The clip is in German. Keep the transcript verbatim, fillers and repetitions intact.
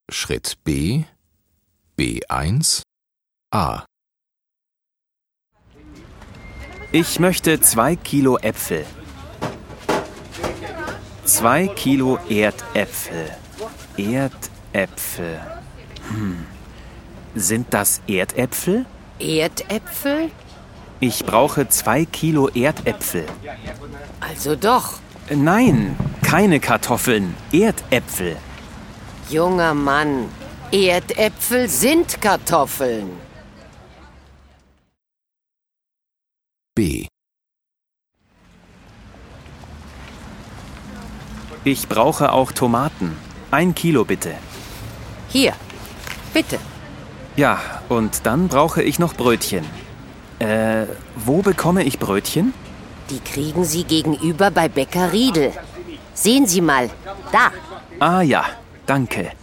Schritt B, B eins, A. Ich möchte zwei Kilo Äpfel. Zwei Kilo Erdäpfel. Erdäpfel. Hm. Sind das Erdäpfel? Erdäpfel? Ich brauche zwei Kilo Erdäpfel. Also doch. Nein, keine Kartoffeln. Erdäpfel. Junger Mann, Erdäpfel sind Kartoffeln. B. Ich brauche auch Tomaten. Ein Kilo bitte. Hier, bitte. Ja, und dann brauche ich noch Brötchen. Äh, wo bekomme ich Brötchen? Die kriegen Sie gegenüber bei Bäcker Riedel. Sehen Sie mal, da. Ah ja, danke.